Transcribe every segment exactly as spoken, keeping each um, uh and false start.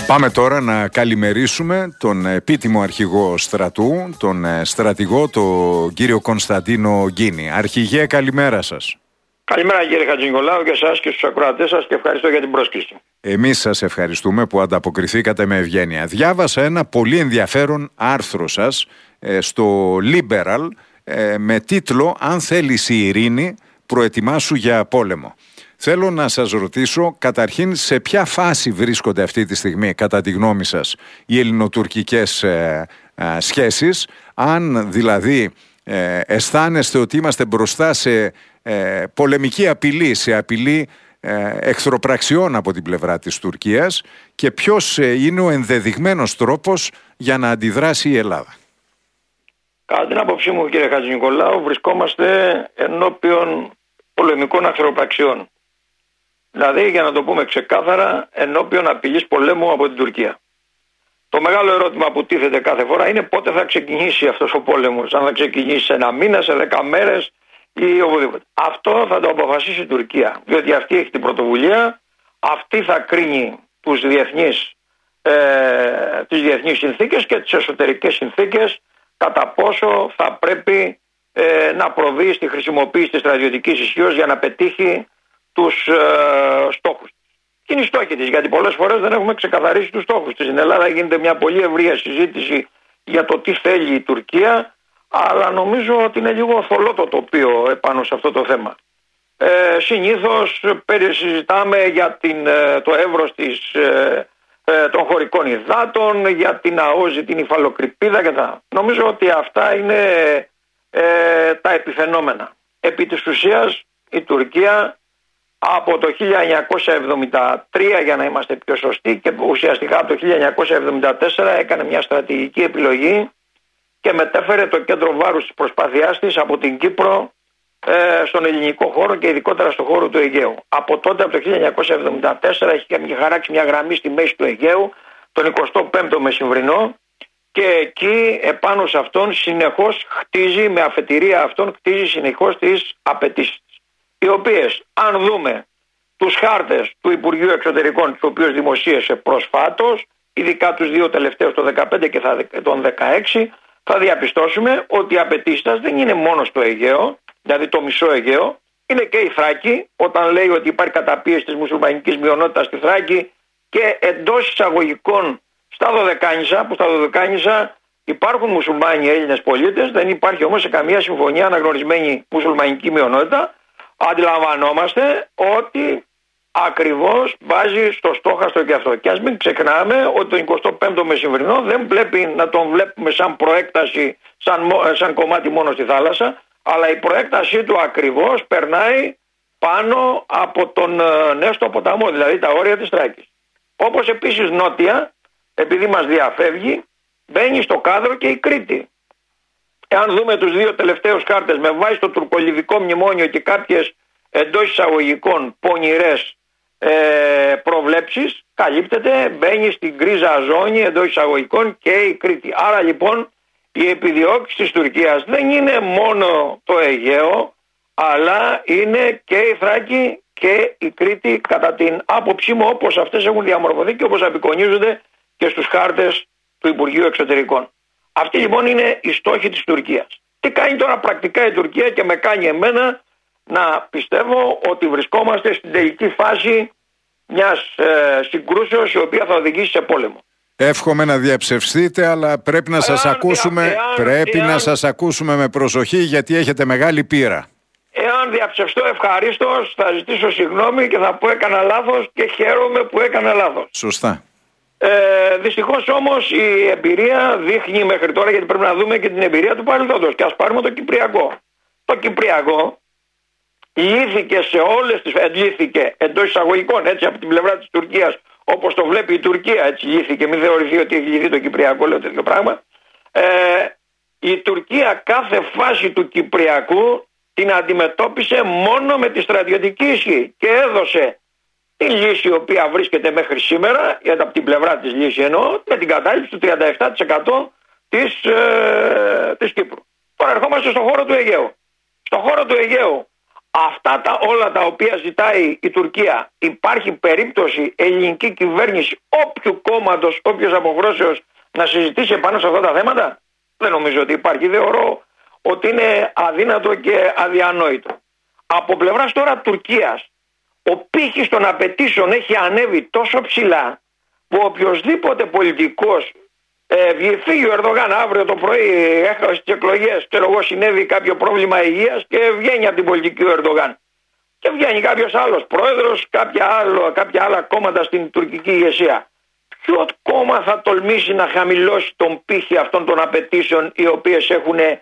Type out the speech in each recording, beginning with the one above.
Πάμε τώρα να καλημερίσουμε τον επίτιμο αρχηγό στρατού, τον στρατηγό, τον κύριο Κωνσταντίνο Γκίνη. Αρχηγέ, καλημέρα σας. Καλημέρα κύριε Χατζηνικολάου και εσάς και στους ακροατές σας και ευχαριστώ για την πρόσκληση. Εμείς σας ευχαριστούμε που ανταποκριθήκατε με ευγένεια. Διάβασα ένα πολύ ενδιαφέρον άρθρο σας ε, στο Liberal ε, με τίτλο «Αν θέλεις η ειρήνη, προετοιμάσου για πόλεμο». Θέλω να σας ρωτήσω καταρχήν σε ποια φάση βρίσκονται αυτή τη στιγμή κατά τη γνώμη σας οι ελληνοτουρκικές ε, ε, σχέσεις, αν δηλαδή ε, αισθάνεστε ότι είμαστε μπροστά σε ε, πολεμική απειλή, σε απειλή ε, εχθροπραξιών από την πλευρά της Τουρκίας και ποιος ε, είναι ο ενδεδειγμένος τρόπος για να αντιδράσει η Ελλάδα. Κατά την άποψή μου κύριε Χατζηνικολάου βρισκόμαστε ενώπιον πολεμικών εχθροπραξιών. Δηλαδή, για να το πούμε ξεκάθαρα, ενώπιον απειλής πολέμου από την Τουρκία. Το μεγάλο ερώτημα που τίθεται κάθε φορά είναι πότε θα ξεκινήσει αυτός ο πόλεμος. Αν θα ξεκινήσει σε ένα μήνα, σε δέκα μέρες ή οπουδήποτε. Αυτό θα το αποφασίσει η Τουρκία. Διότι αυτή έχει την πρωτοβουλία, αυτή θα κρίνει τους διεθνείς, ε, τις διεθνείς συνθήκες και τις εσωτερικές συνθήκες κατά πόσο θα πρέπει ε, να προβεί στη χρησιμοποίηση της στρατιωτικής ισχύως για να πετύχει τους ε, στόχους της. Και είναι οι στόχοι της, γιατί πολλές φορές δεν έχουμε ξεκαθαρίσει τους στόχους της. Στην Ελλάδα γίνεται μια πολύ ευρεία συζήτηση για το τι θέλει η Τουρκία, αλλά νομίζω ότι είναι λίγο θολό το τοπίο επάνω σε αυτό το θέμα. Ε, συνήθως συζητάμε για την, το εύρος της, ε, ε, των χωρικών υδάτων, για την αόζη, την υφαλοκρηπίδα και τα. Νομίζω ότι αυτά είναι ε, τα επιφαινόμενα. Επί της ουσίας η Τουρκία από το χίλια εννιακόσια εβδομήντα τρία, για να είμαστε πιο σωστοί, και ουσιαστικά από το χίλια εννιακόσια εβδομήντα τέσσερα έκανε μια στρατηγική επιλογή και μετέφερε το κέντρο βάρους της προσπάθειάς της από την Κύπρο ε, στον ελληνικό χώρο και ειδικότερα στον χώρο του Αιγαίου. Από τότε, από το χίλια εννιακόσια εβδομήντα τέσσερα, έχει χαράξει μια γραμμή στη μέση του Αιγαίου, τον εικοστό πέμπτο μεσημβρινό, και εκεί επάνω σε αυτόν συνεχώς χτίζει, με αφετηρία αυτόν, χτίζει συνεχώς τις απαιτήσεις. Οι οποίες, αν δούμε τους χάρτες του Υπουργείου Εξωτερικών, τους οποίους δημοσίευσε προσφάτως, ειδικά τους δύο τελευταίους, το δεκαπέντε και τον δεκαέξι, θα διαπιστώσουμε ότι οι απαιτήσεις δεν είναι μόνο στο Αιγαίο, δηλαδή το μισό Αιγαίο, είναι και η Θράκη, όταν λέει ότι υπάρχει καταπίεση της μουσουλμανικής μειονότητας στη Θράκη και εντός εισαγωγικών στα Δωδεκάνησα, που στα Δωδεκάνησα υπάρχουν μουσουλμάνοι Έλληνες πολίτες, δεν υπάρχει όμως σε καμία συμφωνία αναγνωρισμένη μουσουλμανική μειονότητα. Αντιλαμβανόμαστε ότι ακριβώς βάζει στο στόχαστρο και αυτό. Και ας μην ξεχνάμε ότι το εικοστό πέμπτο μεσημβρινό δεν πρέπει να τον βλέπουμε σαν προέκταση, σαν, σαν κομμάτι μόνο στη θάλασσα, αλλά η προέκτασή του ακριβώς περνάει πάνω από τον Νέστο ποταμό, δηλαδή τα όρια της Θράκης. Όπως επίσης νότια, επειδή μας διαφεύγει, μπαίνει στο κάδρο και η Κρήτη. Εάν δούμε τους δύο τελευταίους χάρτες με βάση το τουρκολιβικό μνημόνιο και κάποιες εντός εισαγωγικών πονηρές ε, προβλέψεις, καλύπτεται, μπαίνει στην γκρίζα ζώνη εντός εισαγωγικών και η Κρήτη. Άρα λοιπόν οι επιδιώξεις της Τουρκίας δεν είναι μόνο το Αιγαίο, αλλά είναι και η Θράκη και η Κρήτη, κατά την άποψή μου, όπως αυτές έχουν διαμορφωθεί και όπως απεικονίζονται και στους χάρτες του Υπουργείου Εξωτερικών. Αυτή λοιπόν είναι η στόχη της Τουρκίας. Τι κάνει τώρα πρακτικά η Τουρκία και με κάνει εμένα να πιστεύω ότι βρισκόμαστε στην τελική φάση μιας ε, συγκρούσεως η οποία θα οδηγήσει σε πόλεμο. Εύχομαι να διαψευστείτε, αλλά πρέπει να σας εάν, ακούσουμε, εάν, πρέπει εάν, να σας ακούσουμε με προσοχή, γιατί έχετε μεγάλη πείρα. Εάν διαψευστώ, ευχαρίστως, θα ζητήσω συγγνώμη και θα πω έκανα λάθος και χαίρομαι που έκανα λάθος. Σωστά. Ε, δυστυχώς όμως η εμπειρία δείχνει μέχρι τώρα, γιατί πρέπει να δούμε και την εμπειρία του παρελθόντος, και ας πάρουμε το Κυπριακό. Το Κυπριακό λύθηκε σε όλες τις, λύθηκε εντός εισαγωγικών, έτσι, από την πλευρά της Τουρκίας, όπως το βλέπει η Τουρκία, έτσι λύθηκε, μην θεωρηθεί ότι έχει λυθεί το Κυπριακό, λέω τέτοιο πράγμα. Ε, η Τουρκία κάθε φάση του Κυπριακού την αντιμετώπισε μόνο με τη στρατιωτική ισχύ και έδωσε τη λύση η οποία βρίσκεται μέχρι σήμερα, γιατί από την πλευρά της λύση εννοώ, με την κατάληψη του τριάντα επτά τοις εκατό της, ε, της Κύπρου. Τώρα ερχόμαστε στον χώρο του Αιγαίου. Στον χώρο του Αιγαίου, αυτά τα όλα τα οποία ζητάει η Τουρκία, υπάρχει περίπτωση ελληνική κυβέρνηση όποιου κόμματος, όποιος αποχρώσεως να συζητήσει πάνω σε αυτά τα θέματα? Δεν νομίζω ότι υπάρχει. Θεωρώ ότι είναι αδύνατο και αδιανόητο. Από πλευράς τώρα Τουρκίας, ο πύχης των απαιτήσεων έχει ανέβει τόσο ψηλά που οποιοσδήποτε πολιτικός ε, φύγει ο Ερντογάν αύριο το πρωί, έχασε τις εκλογές, ξέρω εγώ, συνέβη κάποιο πρόβλημα υγείας και βγαίνει από την πολιτική ο Ερντογάν. Και βγαίνει κάποιος άλλος πρόεδρος, κάποια, άλλο, κάποια άλλα κόμματα στην τουρκική ηγεσία. Ποιο κόμμα θα τολμήσει να χαμηλώσει τον πύχη αυτών των απαιτήσεων οι οποίες έχουν ε,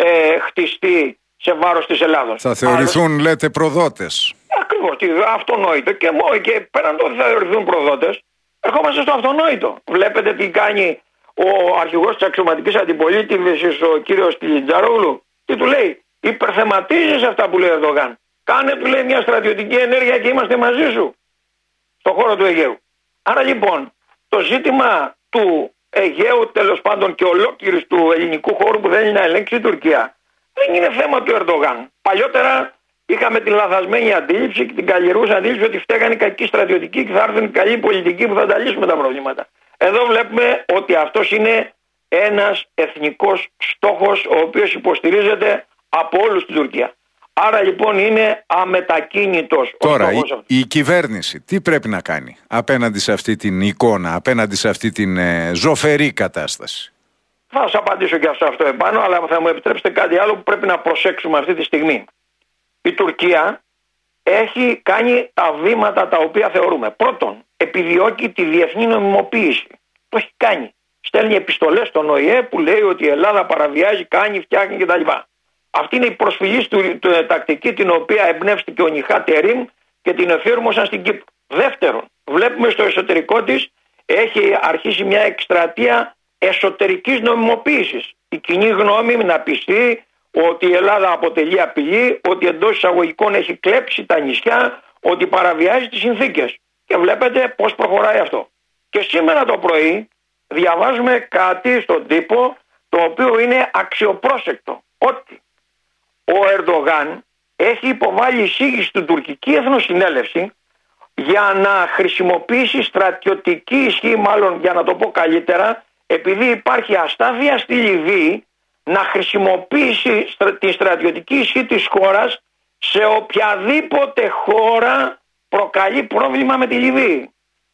χτιστεί σε βάρος της Ελλάδος? Θα θεωρηθούν, Άλλος... λέτε, προδότες. Ακριβώς, αυτονόητο. Και, και πέραν το ότι θα θεωρηθούν προδότες, ερχόμαστε στο αυτονόητο. Βλέπετε τι κάνει ο αρχηγός της αξιωματικής αντιπολίτευσης, ο κύριος Κιλιτζαρόγλου. Τι του λέει? Υπερθεματίζεις αυτά που λέει ο Ερντογάν. Κάνε, του λέει, μια στρατιωτική ενέργεια και είμαστε μαζί σου στον χώρο του Αιγαίου. Άρα λοιπόν το ζήτημα του Αιγαίου, τέλος πάντων, και ολόκληρης του ελληνικού χώρου που θέλει να ελέγξει η Τουρκία, δεν είναι θέμα του Ερντογάν. Παλιότερα είχαμε την λαθασμένη αντίληψη και την καλλιεργούσα αντίληψη ότι φταίγανε οι κακοί στρατιωτικοί και θα έρθουν οι καλοί πολιτικοί που θα τα λύσουμε τα προβλήματα. Εδώ βλέπουμε ότι αυτός είναι ένας εθνικός στόχος ο οποίος υποστηρίζεται από όλους στην Τουρκία. Άρα λοιπόν είναι αμετακίνητος. Τώρα η, η κυβέρνηση τι πρέπει να κάνει απέναντι σε αυτή την εικόνα, απέναντι σε αυτή την ε, ζωφερή κατάσταση? Θα σας απαντήσω και σε αυτό επάνω, αλλά θα μου επιτρέψετε κάτι άλλο που πρέπει να προσέξουμε αυτή τη στιγμή. Η Τουρκία έχει κάνει τα βήματα τα οποία θεωρούμε. Πρώτον, επιδιώκει τη διεθνή νομιμοποίηση. Το έχει κάνει. Στέλνει επιστολές στον Ο Η Ε που λέει ότι η Ελλάδα παραβιάζει, κάνει, φτιάχνει κτλ. Αυτή είναι η προσφυγή του, του, τακτική την οποία εμπνεύστηκε ο Νιχά Τερίμ και την εφήρμοσαν στην Κύπρο. Δεύτερον, βλέπουμε στο εσωτερικό της έχει αρχίσει μια εκστρατεία εσωτερικής νομιμοποίησης. Η κοινή γνώμη να πιστεί ότι η Ελλάδα αποτελεί απειλή, ότι εντός εισαγωγικών έχει κλέψει τα νησιά, ότι παραβιάζει τις συνθήκες. Και βλέπετε πώς προχωράει αυτό. Και σήμερα το πρωί διαβάζουμε κάτι στον τύπο το οποίο είναι αξιοπρόσεκτο. Ότι ο Ερντογάν έχει υποβάλει εισήγηση στην τουρκική εθνοσυνέλευση για να χρησιμοποιήσει στρατιωτική ισχύ, μάλλον για να το πω καλύτερα, επειδή υπάρχει αστάθεια στη Λιβύη, να χρησιμοποιήσει τη στρατιωτική ισχύ της χώρας σε οποιαδήποτε χώρα προκαλεί πρόβλημα με τη Λιβύη.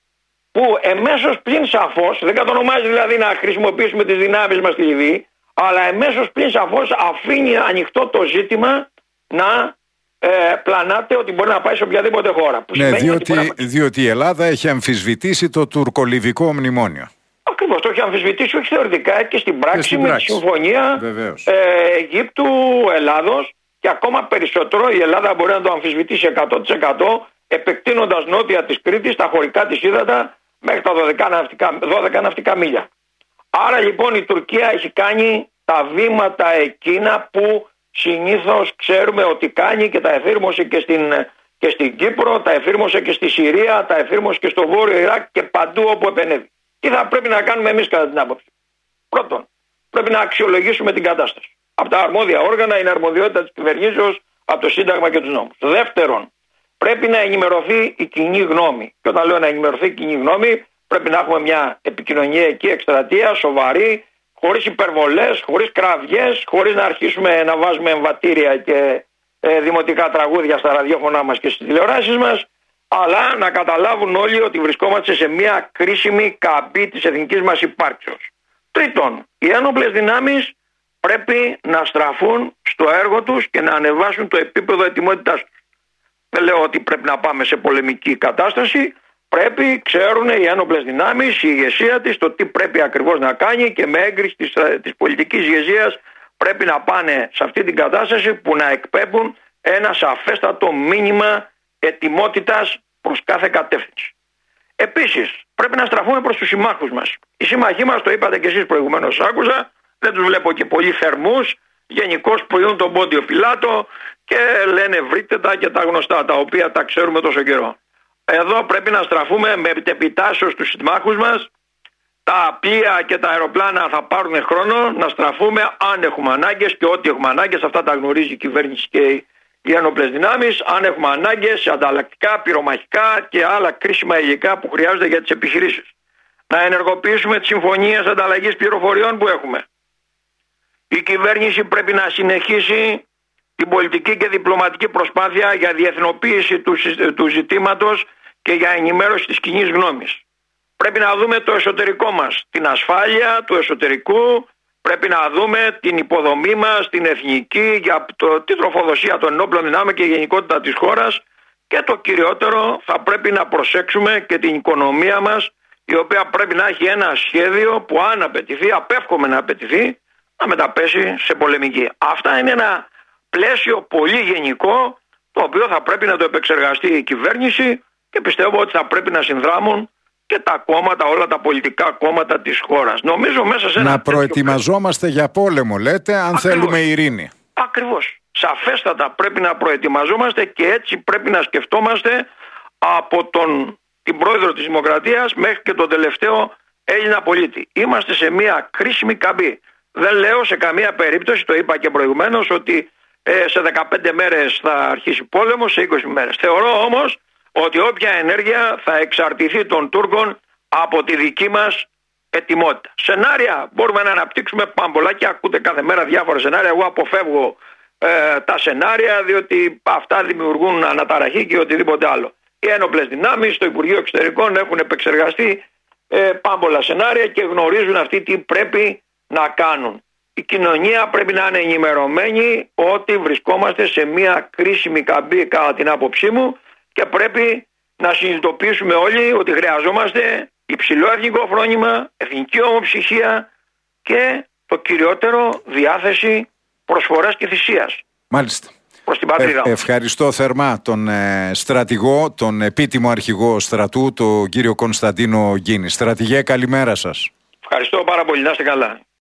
Που εμέσως πλην σαφώς, δεν κατονομάζει δηλαδή να χρησιμοποιήσουμε τις δυνάμεις μας στη Λιβύη, αλλά εμέσως πλην σαφώς αφήνει ανοιχτό το ζήτημα να ε, πλανάται ότι μπορεί να πάει σε οποιαδήποτε χώρα. Που ναι, διότι, να... διότι η Ελλάδα έχει αμφισβητήσει το τουρκολιβικό μνημόνιο. Ακριβώς, το έχει αμφισβητήσει όχι θεωρητικά και στην πράξη, και στην με πράξη. Τη συμφωνία ε, Αιγύπτου-Ελλάδος, και ακόμα περισσότερο η Ελλάδα μπορεί να το αμφισβητήσει εκατό τοις εκατό επεκτείνοντας νότια της Κρήτης τα χωρικά της ύδατα μέχρι τα δώδεκα ναυτικά μίλια. Άρα λοιπόν η Τουρκία έχει κάνει τα βήματα εκείνα που συνήθως ξέρουμε ότι κάνει και τα εφήρμοσε και στην, και στην Κύπρο, τα εφήρμοσε και στη Συρία, τα εφήρμοσε και στο Βόρειο Ιράκ και παντού όπου επενέβη. Τι θα πρέπει να κάνουμε εμείς κατά την άποψη? Πρώτον, πρέπει να αξιολογήσουμε την κατάσταση. Από τα αρμόδια όργανα είναι αρμοδιότητα της κυβερνήσεως, από το Σύνταγμα και τους νόμους. Δεύτερον, πρέπει να ενημερωθεί η κοινή γνώμη. Και όταν λέω να ενημερωθεί η κοινή γνώμη, πρέπει να έχουμε μια επικοινωνιακή εκστρατεία σοβαρή, χωρίς υπερβολές, χωρίς κραυγές, χωρίς να αρχίσουμε να βάζουμε εμβατήρια και ε, δημοτικά τραγούδια στα ραδιόφωνά μας και στις τηλεοράσεις μας, αλλά να καταλάβουν όλοι ότι βρισκόμαστε σε μια κρίσιμη καμπή της εθνικής μας υπάρξεως. Τρίτον, οι ένοπλες δυνάμεις πρέπει να στραφούν στο έργο τους και να ανεβάσουν το επίπεδο ετοιμότητάς τους. Δεν λέω ότι πρέπει να πάμε σε πολεμική κατάσταση. Πρέπει, ξέρουν οι ένοπλες δυνάμεις, η ηγεσία της, το τι πρέπει ακριβώς να κάνει, και με έγκριση της, της πολιτικής ηγεσίας πρέπει να πάνε σε αυτή την κατάσταση που να εκπέμπουν ένα σαφέστατο μήνυμα ετοιμότητας προς κάθε κατεύθυνση. Επίσης, πρέπει να στραφούμε προς τους συμμάχους μας. Οι συμμαχοί μας, το είπατε και εσείς προηγουμένως, άκουσα, δεν τους βλέπω και πολύ θερμούς, γενικώς πουλούν τον Πόντιο Πιλάτο και λένε βρείτε τα και τα γνωστά, τα οποία τα ξέρουμε τόσο καιρό. Εδώ πρέπει να στραφούμε με επιτάσεως στους συμμάχους μας. Τα πλοία και τα αεροπλάνα θα πάρουν χρόνο, να στραφούμε αν έχουμε ανάγκες, και ό,τι έχουμε ανάγκες αυτά τα γνωρίζει η κυβέρνηση και οι ένοπλες δυνάμεις, αν έχουμε ανάγκες σε ανταλλακτικά, πυρομαχικά και άλλα κρίσιμα υλικά που χρειάζονται για τις επιχειρήσεις. Να ενεργοποιήσουμε τις συμφωνίες ανταλλαγής πληροφοριών που έχουμε. Η κυβέρνηση πρέπει να συνεχίσει την πολιτική και διπλωματική προσπάθεια για διεθνοποίηση του, του ζητήματος και για ενημέρωση της κοινής γνώμης. Πρέπει να δούμε το εσωτερικό μας, την ασφάλεια του εσωτερικού, πρέπει να δούμε την υποδομή μας, την εθνική, για το, την τροφοδοσία των ενόπλων δυνάμεων και η γενικότητα της χώρας, και το κυριότερο θα πρέπει να προσέξουμε και την οικονομία μας, η οποία πρέπει να έχει ένα σχέδιο που αν απαιτηθεί, απέφχομαι να απαιτηθεί, να μεταπέσει σε πολεμική. Αυτά είναι ένα πλαίσιο πολύ γενικό, το οποίο θα πρέπει να το επεξεργαστεί η κυβέρνηση και πιστεύω ότι θα πρέπει να συνδράμουν και τα κόμματα, όλα τα πολιτικά κόμματα της χώρας. Νομίζω μέσα σε ένα να προετοιμαζόμαστε για πόλεμο, λέτε, αν Ακριβώς. θέλουμε ειρήνη. Ακριβώς. Σαφέστατα πρέπει να προετοιμαζόμαστε και έτσι πρέπει να σκεφτόμαστε από τον, την πρόεδρο της Δημοκρατίας μέχρι και τον τελευταίο Έλληνα πολίτη. Είμαστε σε μια κρίσιμη καμπή. Δεν λέω σε καμία περίπτωση, το είπα και προηγουμένως, ότι ε, σε δεκαπέντε μέρες θα αρχίσει πόλεμος, σε είκοσι μέρες. Θεωρώ όμως ότι όποια ενέργεια θα εξαρτηθεί των Τούρκων από τη δική μας ετοιμότητα. Σενάρια μπορούμε να αναπτύξουμε πάμπολα και ακούτε κάθε μέρα διάφορα σενάρια. Εγώ αποφεύγω ε, τα σενάρια διότι αυτά δημιουργούν αναταραχή και οτιδήποτε άλλο. Οι ένοπλες δυνάμεις στο Υπουργείο Εξωτερικών έχουν επεξεργαστεί ε, πάμπολα σενάρια και γνωρίζουν αυτοί τι πρέπει να κάνουν. Η κοινωνία πρέπει να είναι ενημερωμένη ότι βρισκόμαστε σε μια κρίσιμη καμπή κατά την άποψή μου και πρέπει να συνειδητοποιήσουμε όλοι ότι χρειαζόμαστε υψηλό εθνικό φρόνημα, εθνική ομοψυχία και το κυριότερο διάθεση προσφοράς και θυσίας. Μάλιστα. Προς την πατρίδα. Ε, ευχαριστώ θερμά τον ε, στρατηγό, τον επίτιμο αρχηγό στρατού, τον κύριο Κωνσταντίνο Γκίνη. Στρατηγέ, καλημέρα σας. Ευχαριστώ πάρα πολύ. Να είστε καλά.